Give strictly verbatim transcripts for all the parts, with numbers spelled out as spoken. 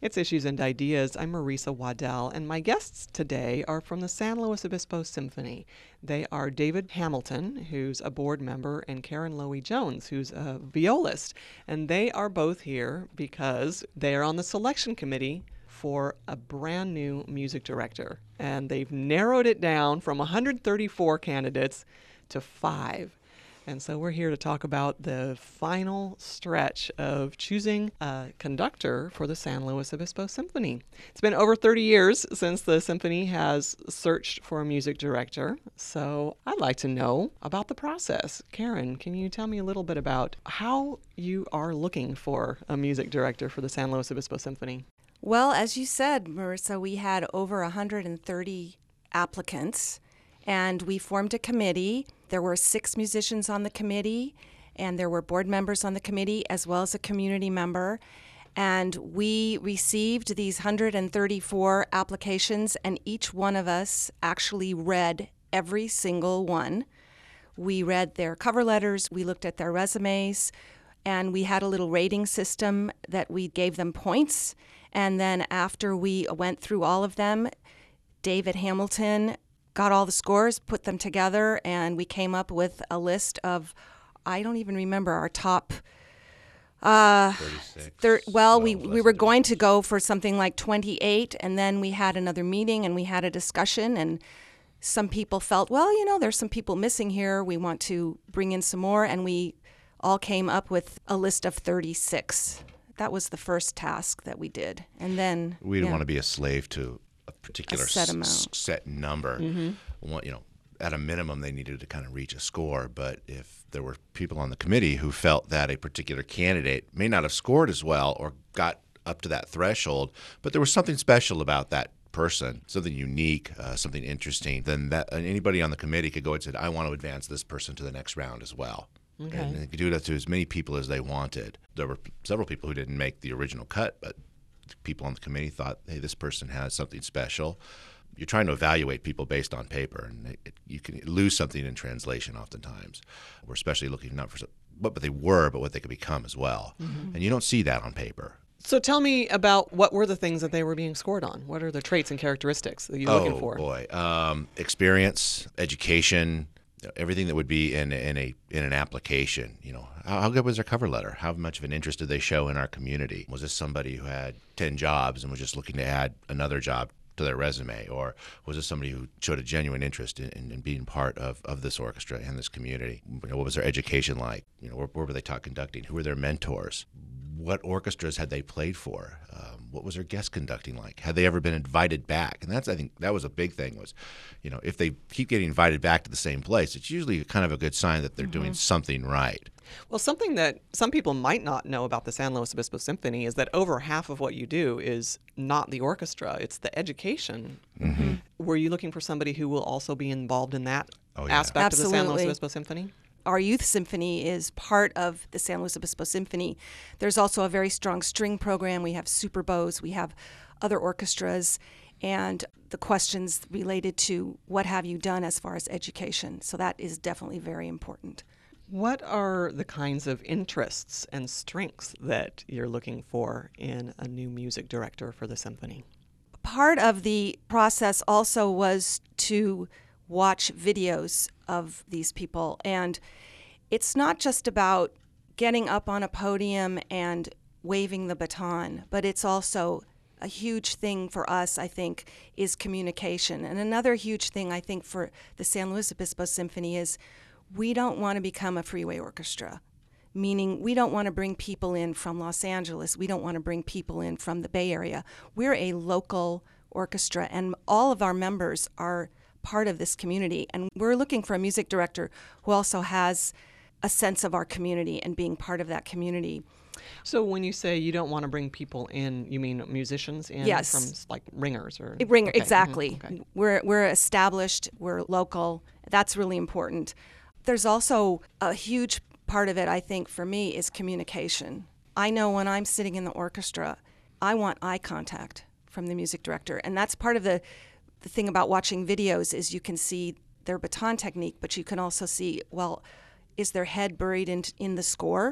It's Issues and Ideas. I'm Marisa Waddell, and my guests today are from the San Luis Obispo Symphony. They are David Hamilton, who's a board member, and Karen Lowy Jones, who's a violist. And they are both here because they are on the selection committee for a brand new music director. And they've narrowed it down from one hundred thirty-four candidates to five. And so we're here to talk about the final stretch of choosing a conductor for the San Luis Obispo Symphony. It's been over thirty years since the symphony has searched for a music director. So I'd like to know about the process. Karen, can you tell me a little bit about how you are looking for a music director for the San Luis Obispo Symphony? Well, as you said, Marissa, we had over one hundred thirty applicants, and we formed a committee. There were six musicians on the committee, and there were board members on the committee, as well as a community member. And we received these one hundred thirty-four applications, and each one of us actually read every single one. We read their cover letters, we looked at their resumes, and we had a little rating system that we gave them points. And then after we went through all of them, David Hamilton got all the scores, put them together, and we came up with a list of, I don't even remember, our top, uh, thirty-six. Thir- well, No, we, less we were than going to go for something like twenty-eight, and then we had another meeting, and we had a discussion, and some people felt, well, you know, there's some people missing here. We want to bring in some more, and we all came up with a list of thirty-six. That was the first task that we did. And then We didn't yeah. want to be a slave to a particular A set s- amount. s- set number. Mm-hmm. One- you know, at a minimum, they needed to kind of reach a score. But if there were people on the committee who felt that a particular candidate may not have scored as well or got up to that threshold, but there was something special about that person, something unique, uh, something interesting, then that uh, anybody on the committee could go and say, I want to advance this person to the next round as well. Okay. And they could do that to as many people as they wanted. There were several people who didn't make the original cut, but people on the committee thought, hey, this person has something special. You're trying to evaluate people based on paper, and it, it, you can lose something in translation oftentimes. We're especially looking not for some, what they were, but what they could become as well. Mm-hmm. And you don't see that on paper. So tell me about what were the things that they were being scored on? What are the traits and characteristics that you're oh, looking for? Oh, boy. Um, experience, education, everything that would be in in a in an application. You know, how, how good was their cover letter? How much of an interest did they show in our community? Was this somebody who had ten jobs and was just looking to add another job to their resume, or was this somebody who showed a genuine interest in, in, in being part of, of this orchestra and this community? You know, what was their education like? You know, where, where were they taught conducting? Who were their mentors? What orchestras had they played for? Um, what was their guest conducting like? Had they ever been invited back? And that's, I think, that was a big thing was, you know, if they keep getting invited back to the same place, it's usually kind of a good sign that they're mm-hmm. doing something right. Well, something that some people might not know about the San Luis Obispo Symphony is that over half of what you do is not the orchestra, it's the education. Mm-hmm. Were you looking for somebody who will also be involved in that oh, yeah. aspect Absolutely. of the San Luis Obispo Symphony? Our youth symphony is part of the San Luis Obispo Symphony. There's also a very strong string program. We have super bows. We have other orchestras. And the questions related to what have you done as far as education. So that is definitely very important. What are the kinds of interests and strengths that you're looking for in a new music director for the symphony? Part of the process also was to watch videos of these people. And it's not just about getting up on a podium and waving the baton, but it's also a huge thing for us, I think, is communication. And another huge thing, I think, for the San Luis Obispo Symphony is we don't want to become a freeway orchestra, meaning we don't want to bring people in from Los Angeles. We don't want to bring people in from the Bay Area. We're a local orchestra, and all of our members are part of this community. And we're looking for a music director who also has a sense of our community and being part of that community. So when you say you don't want to bring people in, you mean musicians in Yes. from like ringers or Ringer, okay. exactly. Mm-hmm. Okay. We're we're established, we're local. That's really important. There's also a huge part of it, I think, for me, is communication. I know when I'm sitting in the orchestra, I want eye contact from the music director. And that's part of the, the thing about watching videos is you can see their baton technique, but you can also see, well, is their head buried in, in the score?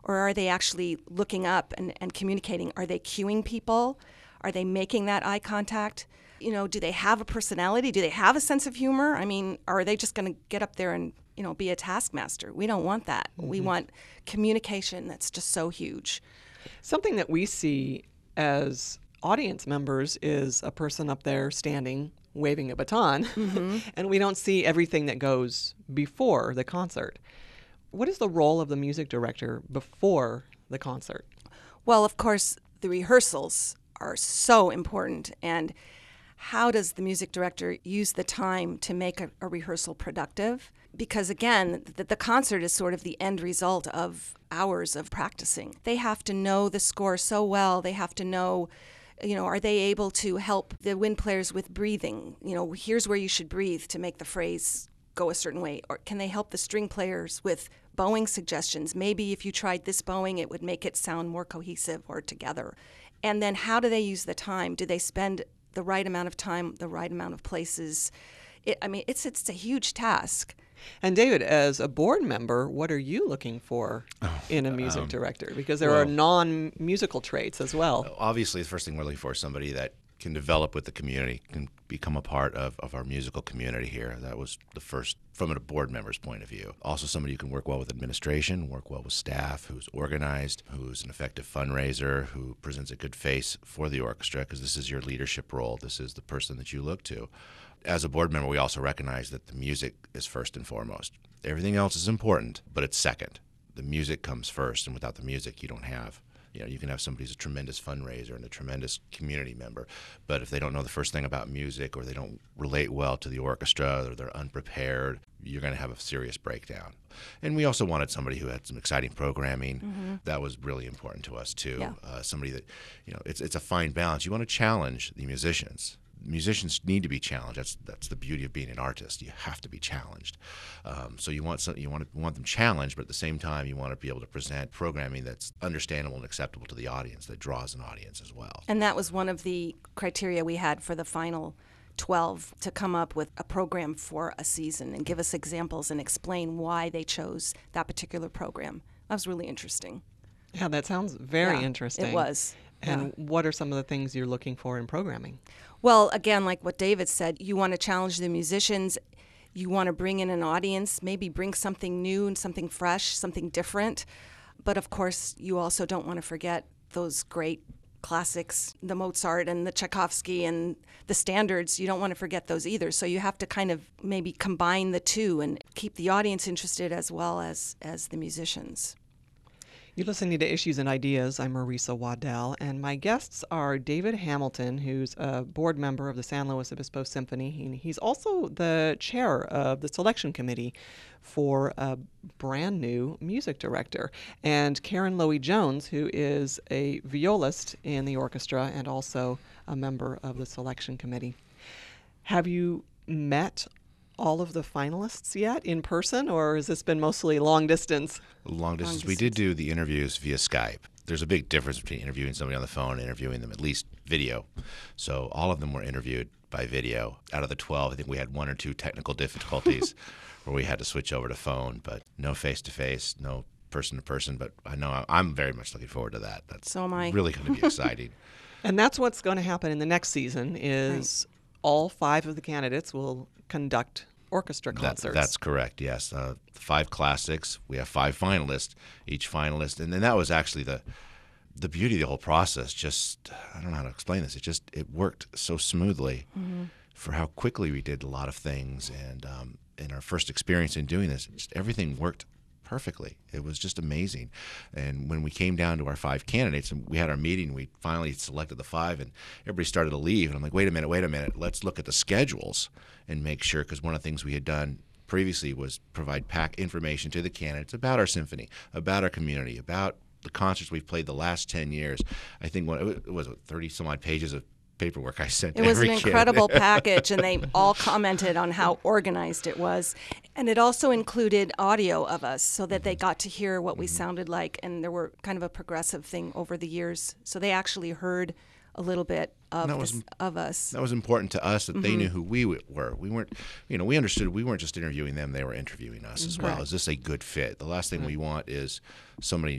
Or are they actually looking up and, and communicating? Are they cueing people? Are they making that eye contact? You know, do they have a personality? Do they have a sense of humor? I mean, are they just going to get up there and, you know, be a taskmaster? We don't want that. Mm-hmm. We want communication that's just so huge. Something that we see as audience members is a person up there standing, waving a baton, mm-hmm. and we don't see everything that goes before the concert. What is the role of the music director before the concert? Well, of course, the rehearsals are so important. And how does the music director use the time to make a, a rehearsal productive? Because again, the, the concert is sort of the end result of hours of practicing. They have to know the score so well. They have to know, you know, are they able to help the wind players with breathing? You know, here's where you should breathe to make the phrase go a certain way. Or can they help the string players with bowing suggestions? Maybe if you tried this bowing, it would make it sound more cohesive or together. And then how do they use the time? Do they spend the right amount of time, the right amount of places? It, I mean, it's it's a huge task. And David, as a board member, what are you looking for oh, in a music um, director? Because there well, are non-musical traits as well. Obviously, the first thing we're looking for is somebody that can develop with the community, can become a part of, of our musical community here. That was the first, from a board member's point of view. Also somebody who can work well with administration, work well with staff, who's organized, who's an effective fundraiser, who presents a good face for the orchestra, because this is your leadership role. This is the person that you look to. As a board member, we also recognize that the music is first and foremost. Everything else is important, but it's second. The music comes first, and without the music, you don't have. You know, you can have somebody who's a tremendous fundraiser and a tremendous community member, but if they don't know the first thing about music, or they don't relate well to the orchestra, or they're unprepared, you're going to have a serious breakdown. And we also wanted somebody who had some exciting programming. Mm-hmm. That was really important to us too. Yeah. Uh, somebody that, you know, it's it's a fine balance. You want to challenge the musicians. Musicians need to be challenged. That's that's the beauty of being an artist. You have to be challenged. Um, so you want some, you want to, want them challenged, but at the same time, you want to be able to present programming that's understandable and acceptable to the audience, that draws an audience as well. And that was one of the criteria we had for the final twelve, to come up with a program for a season and give us examples and explain why they chose that particular program. That was really interesting. Yeah, that sounds very Yeah, interesting. It was. And Yeah. what are some of the things you're looking for in programming? Well, again, like what David said, you want to challenge the musicians. You want to bring in an audience, maybe bring something new and something fresh, something different. But of course, you also don't want to forget those great classics, the Mozart and the Tchaikovsky and the standards. You don't want to forget those either. So you have to kind of maybe combine the two and keep the audience interested as well as, as the musicians. You're listening to Issues and Ideas. I'm Marisa Waddell, and my guests are David Hamilton, who's a board member of the San Luis Obispo Symphony. He, he's also the chair of the selection committee for a brand new music director. And Karen Lowy Jones, who is a violist in the orchestra and also a member of the selection committee. Have you met all of the finalists yet in person, or has this been mostly long distance? Long distance. We did do the interviews via Skype. There's a big difference between interviewing somebody on the phone and interviewing them at least video. So all of them were interviewed by video. Out of the twelve, I think we had one or two technical difficulties where we had to switch over to phone, but no face-to-face, no person-to-person. But I know I'm very much looking forward to that. That's So am I. really going to be exciting. And that's what's going to happen in the next season is right. all five of the candidates will conduct orchestra concerts. That, that's correct, yes. Uh, five classics. We have five finalists, each finalist. And then that was actually the the beauty of the whole process. Just, I don't know how to explain this. It just, it worked so smoothly mm-hmm. for how quickly we did a lot of things. And um, in our first experience in doing this, just everything worked perfectly. It was just amazing. And when we came down to our five candidates and we had our meeting, we finally selected the five and everybody started to leave. And I'm like, wait a minute, wait a minute. Let's look at the schedules and make sure, because one of the things we had done previously was provide pack information to the candidates about our symphony, about our community, about the concerts we've played the last ten years. I think one, it was thirty some odd pages of paperwork I sent to It was every an kid. incredible package, and they all commented on how organized it was. And it also included audio of us so that they got to hear what we sounded like, and there were kind of a progressive thing over the years. So they actually heard a little bit of That was- this, of us. That was important to us, that Mm-hmm. they knew who we w- were. We weren't, you know, we understood we weren't just interviewing them, they were interviewing us as well. Right. Is this a good fit? The last thing we want is somebody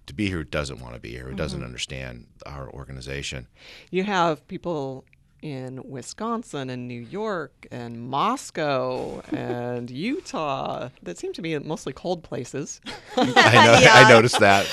to be here who doesn't want to be here, who mm-hmm. doesn't understand our organization. You have people in Wisconsin and New York and Moscow and Utah that seem to be mostly cold places. I, know, yeah. I noticed that.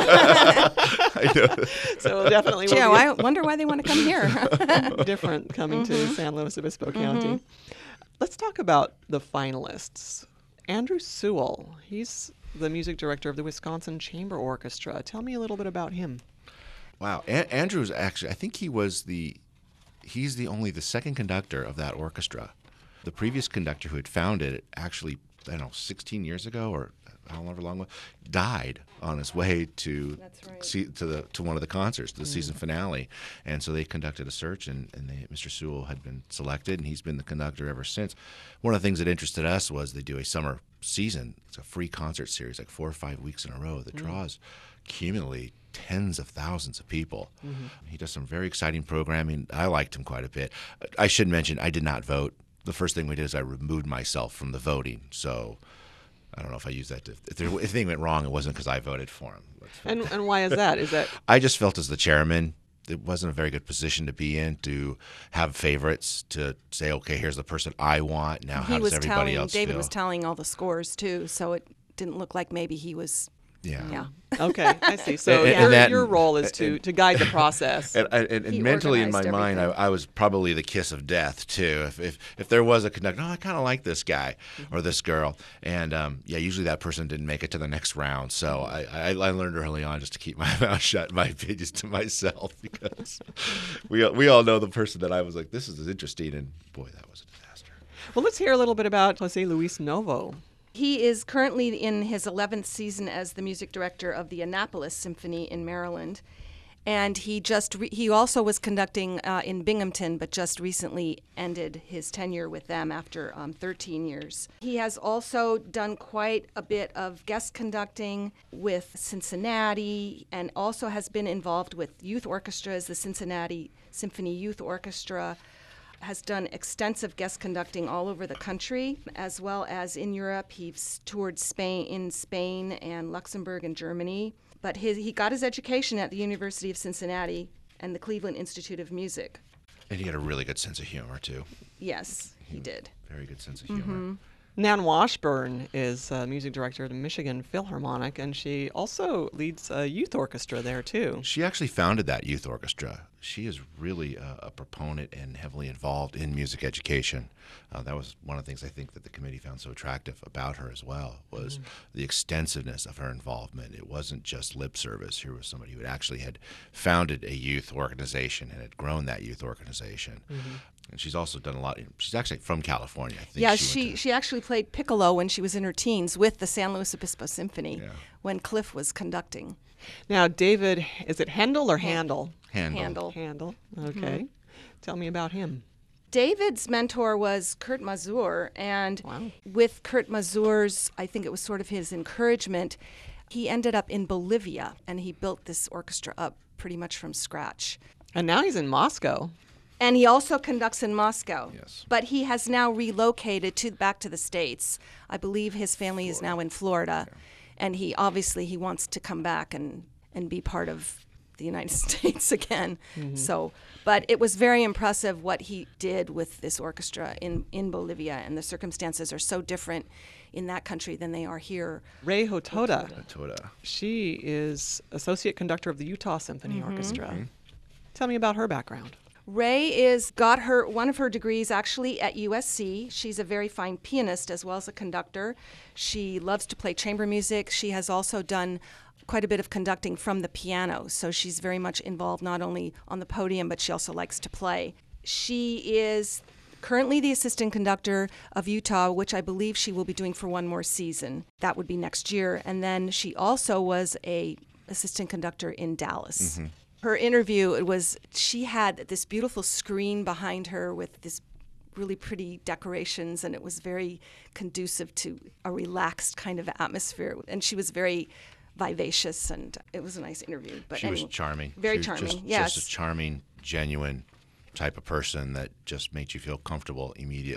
I know. So definitely. Joe, I wonder why they want to come here. Different coming mm-hmm. to San Luis Obispo mm-hmm. County. Let's talk about the finalists. Andrew Sewell, he's the music director of the Wisconsin Chamber Orchestra. Tell me a little bit about him. Wow, a- Andrew's actually, I think he was the, he's the only, the second conductor of that orchestra. The previous conductor who had founded it actually, I don't know, sixteen years ago or however long, died on his way to That's right. see, to the to one of the concerts, the mm. season finale, and so they conducted a search, and, and they, Mister Sewell had been selected, and he's been the conductor ever since. One of the things that interested us was they do a summer season. It's a free concert series, like four or five weeks in a row, that mm. draws cumulatively tens of thousands of people. Mm-hmm. He does some very exciting programming. I liked him quite a bit. I should mention I did not vote. The first thing we did is I removed myself from the voting, so I don't know if I used that. To, if, there, if anything went wrong, it wasn't because I voted for him. And and why is that? Is that I just felt as the chairman, it wasn't a very good position to be in to have favorites, to say, okay, here's the person I want. Now, he how was does everybody telling, else David feel? was telling all the scores too, so it didn't look like maybe he was. Yeah. Yeah. Okay, I see. So And- and your, that- your role is to, and- to guide the process. And, and, and He mentally in my organized mind, I, everything. I was probably the kiss of death too. If if, if there was a conductor, oh, I kind of like this guy or this girl, and um, yeah, usually that person didn't make it to the next round. So I, I, I learned early on just to keep my mouth shut, my opinions to myself, because we we all know the person that I was like, this is interesting, and boy, that was a disaster. Well, let's hear a little bit about Jose Luis Novo. He is currently in his eleventh season as the music director of the Annapolis Symphony in Maryland. And he just re- he also was conducting uh, in Binghamton, but just recently ended his tenure with them after um, thirteen years. He has also done quite a bit of guest conducting with Cincinnati, and also has been involved with youth orchestras. The Cincinnati Symphony Youth Orchestra has done extensive guest conducting all over the country, as well as in Europe. He's toured Spain in Spain and Luxembourg and Germany. But his, he got his education at the University of Cincinnati and the Cleveland Institute of Music. And he had a really good sense of humor too. Yes, he did. Very good sense of humor. Mm-hmm. Nan Washburn is uh, music director of the Michigan Philharmonic, and she also leads a youth orchestra there, too. She actually founded that youth orchestra. She is really a, a proponent and heavily involved in music education. Uh, that was one of the things I think that the committee found so attractive about her as well, was mm-hmm. the extensiveness of her involvement. It wasn't just lip service. Here was somebody who had actually had founded a youth organization and had grown that youth organization. Mm-hmm. And she's also done a lot. She's actually from California. I think Yeah, she she, went to, she actually played piccolo when she was in her teens with the San Luis Obispo Symphony Yeah. when Cliff was conducting. Now, David, is it Handel or Handel? Handel. Handel. Handel. Okay. Tell me about him. David's mentor was Kurt Mazur, and Wow. with Kurt Mazur's, I think it was sort of his encouragement, he ended up in Bolivia, and he built this orchestra up pretty much from scratch. And now he's in Moscow. And he also conducts in Moscow. Yes. But he has now relocated to back to the States. I believe his family is now in Florida. Yeah. And he obviously he wants to come back and, and be part of the United States again. Mm-hmm. So, but it was very impressive what he did with this orchestra in, in Bolivia, and the circumstances are so different in that country than they are here. Ray Hotoda. Toda. She is associate conductor of the Utah Symphony Mm-hmm. Orchestra. Mm-hmm. Tell me about her background. Ray is got her one of her degrees actually at U S C. She's a very fine pianist as well as a conductor. She loves to play chamber music. She has also done quite a bit of conducting from the piano, so she's very much involved not only on the podium, but she also likes to play. She is currently the assistant conductor of Utah, which I believe she will be doing for one more season. That would be next year. And then she also was a assistant conductor in Dallas. Mm-hmm. Her interview, it was she had this beautiful screen behind her with this really pretty decorations, and it was very conducive to a relaxed kind of atmosphere. And she was very vivacious, and it was a nice interview. But She anyway, was charming. very She was charming. Just, yes, just a charming, genuine type of person that just made you feel comfortable immediately.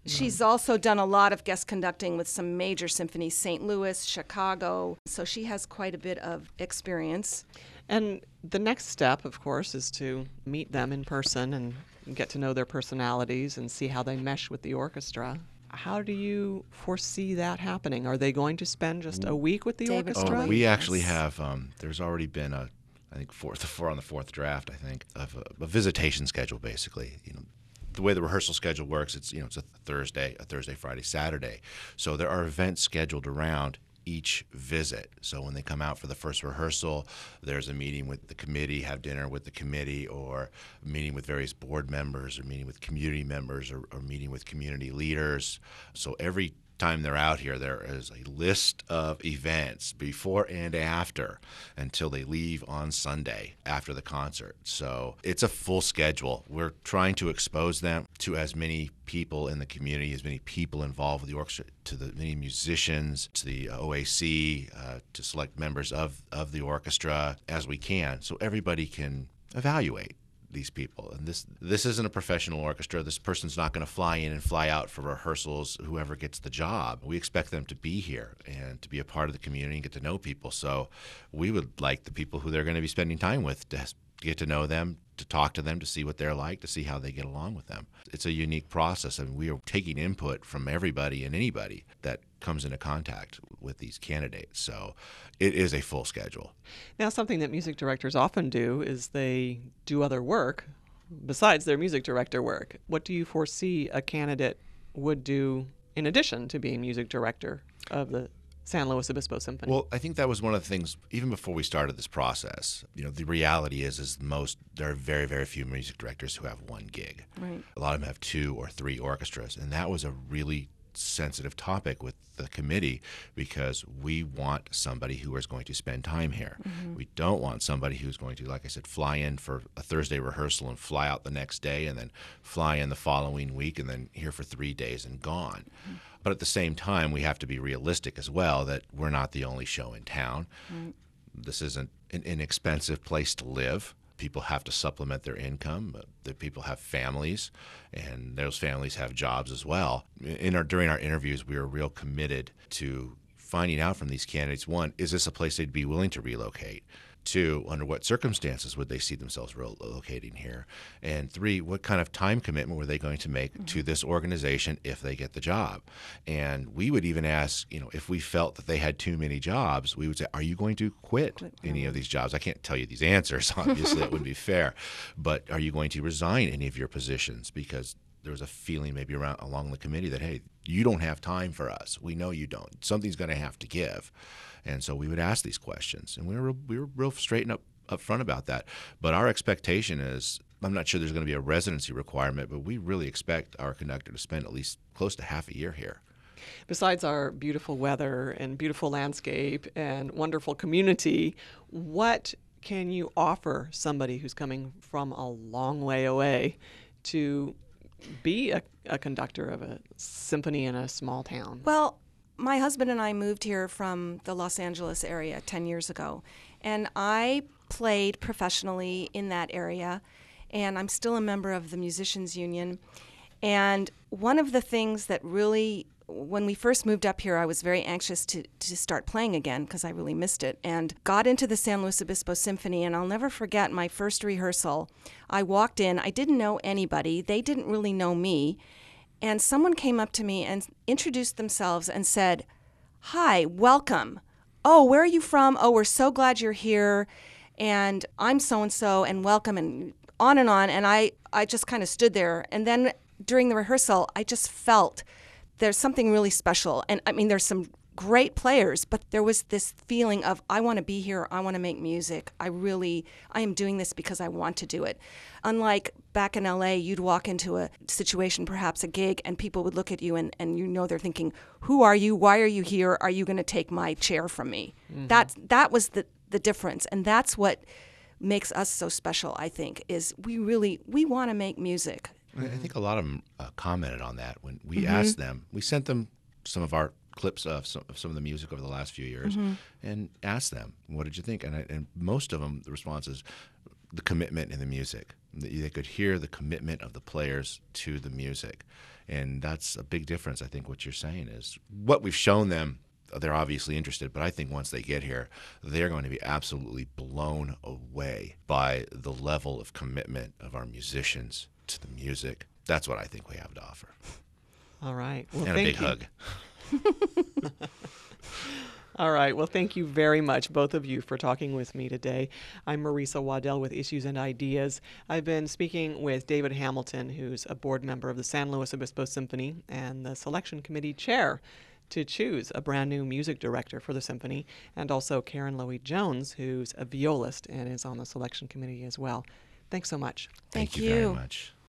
She's also done a lot of guest conducting with some major symphonies, Saint Louis, Chicago. So she has quite a bit of experience. And the next step, of course, is to meet them in person and get to know their personalities and see how they mesh with the orchestra. How do you foresee that happening? Are they going to spend just a week with the David orchestra? Oh, we actually have, um, there's already been a, I think, fourth, four on the fourth draft, I think, of a, a visitation schedule, basically. You know, the way the rehearsal schedule works, it's, you know, it's a Thursday, a Thursday, Friday, Saturday. So there are events scheduled around each visit. So when they come out for the first rehearsal, there's a meeting with the committee, have dinner with the committee, or a meeting with various board members, or meeting with community members, or, or meeting with community leaders. So every time they're out here, there is a list of events before and after until they leave on Sunday after the concert. So it's a full schedule. We're trying to expose them to as many people in the community, as many people involved with the orchestra, to the many musicians, to the O A C, uh, to select members of, of the orchestra as we can, so everybody can evaluate these people. And this this isn't a professional orchestra. This person's not going to fly in and fly out for rehearsals, whoever gets the job. We expect them to be here and to be a part of the community and get to know people. So we would like the people who they're going to be spending time with to get to know them, to talk to them, to see what they're like, to see how they get along with them. It's a unique process, and we are taking input from everybody and anybody that comes into contact with these candidates. So it is a full schedule. Now, something that music directors often do is they do other work besides their music director work. What do you foresee a candidate would do in addition to being music director of the San Luis Obispo Symphony? Well, I think that was one of the things, even before we started this process. You know, the reality is, is most, there are very, very few music directors who have one gig. Right. A lot of them have two or three orchestras, and that was a really sensitive topic with the committee, because we want somebody who is going to spend time here. Mm-hmm. We don't want somebody who's going to, like I said, fly in for a Thursday rehearsal and fly out the next day, and then fly in the following week, and then here for three days and gone. Mm-hmm. But at the same time, we have to be realistic as well, that we're not the only show in town. Right. This isn't an inexpensive place to live. People have to supplement their income. The people have families, and those families have jobs as well. In our, during our interviews, we were real committed to finding out from these candidates, one, is this a place they'd be willing to relocate? Two, under what circumstances would they see themselves relocating here? And three, what kind of time commitment were they going to make mm-hmm. to this organization if they get the job? And we would even ask, you know, if we felt that they had too many jobs, we would say, are you going to quit, quit any mm-hmm. of these jobs? I can't tell you these answers, obviously, that wouldn't be fair. But are you going to resign any of your positions? Because there was a feeling maybe around along the committee that, hey, you don't have time for us. We know you don't. Something's going to have to give. And so we would ask these questions, and we were we were real straight and up, up front about that. But our expectation is, I'm not sure there's going to be a residency requirement, but we really expect our conductor to spend at least close to half a year here. Besides our beautiful weather and beautiful landscape and wonderful community, what can you offer somebody who's coming from a long way away to be a, a conductor of a symphony in a small town? Well, my husband and I moved here from the Los Angeles area ten years ago, and I played professionally in that area, and I'm still a member of the Musicians Union. And one of the things that really, when we first moved up here, I was very anxious to, to start playing again because I really missed it, and got into the San Luis Obispo Symphony. And I'll never forget my first rehearsal. I walked in, I didn't know anybody, they didn't really know me. And someone came up to me and introduced themselves and said, "Hi, welcome. Oh, where are you from? Oh, we're so glad you're here. And I'm so-and-so, and welcome," and on and on. And I, I just kind of stood there. And then during the rehearsal, I just felt there's something really special. And I mean, there's some great players, but there was this feeling of, I want to be here, I want to make music. I really, I am doing this because I want to do it. Unlike back in L A, you'd walk into a situation, perhaps a gig, and people would look at you and, and you know they're thinking, who are you? Why are you here? Are you going to take my chair from me? Mm-hmm. That, that was the, the difference. And that's what makes us so special, I think, is we really, we want to make music. I think a lot of them uh, commented on that when we mm-hmm. asked them. We sent them some of our clips of some, of some of the music over the last few years mm-hmm. and asked them, what did you think? And, I, and most of them, the response is the commitment in the music. They could hear the commitment of the players to the music. And that's a big difference. I think what you're saying is what we've shown them, they're obviously interested, but I think once they get here, they're going to be absolutely blown away by the level of commitment of our musicians to the music. That's what I think we have to offer. All right. Well, and a thank big you. hug. All right. Well, thank you very much, both of you, for talking with me today. I'm Marisa Waddell with Issues and Ideas. I've been speaking with David Hamilton, who's a board member of the San Luis Obispo Symphony and the selection committee chair to choose a brand new music director for the symphony, and also Karen Lowy Jones, who's a violist and is on the selection committee as well. Thanks so much. Thank Thank you very you. much.